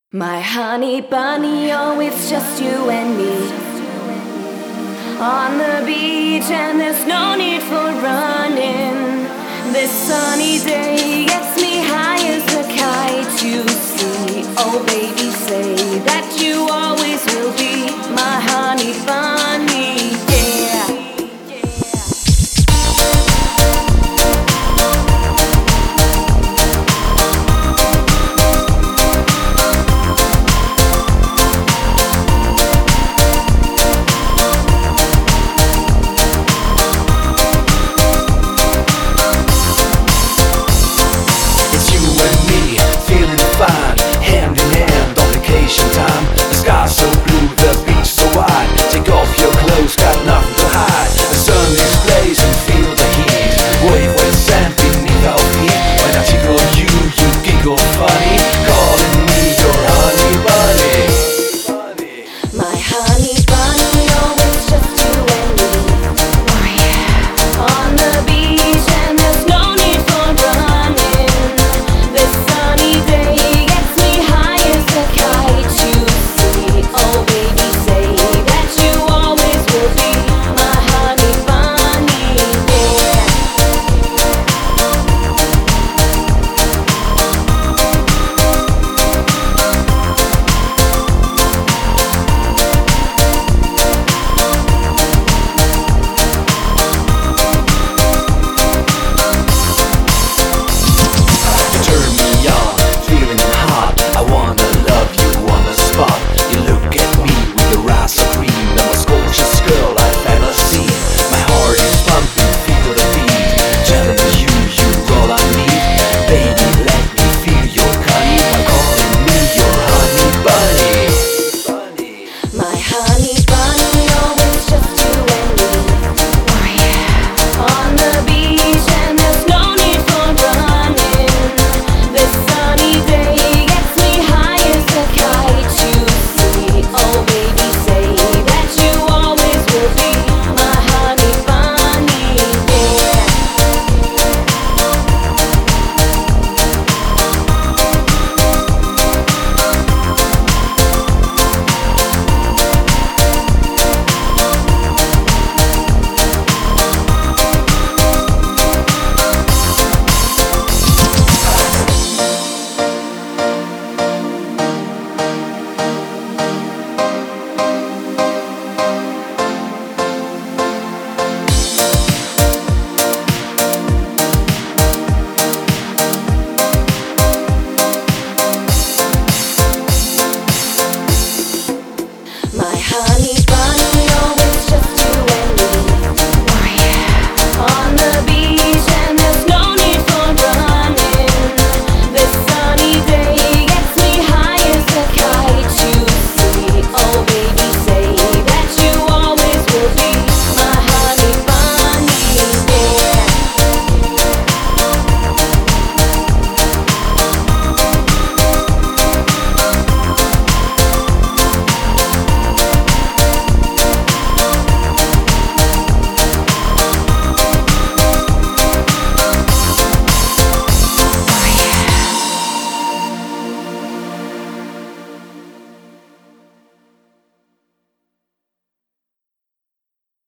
My honey bunny, oh, it's just you and me on the beach, and there's no need for running. This sunny day gets me high as a kite, you see. Oh, baby, say that you always will be my honey bunny.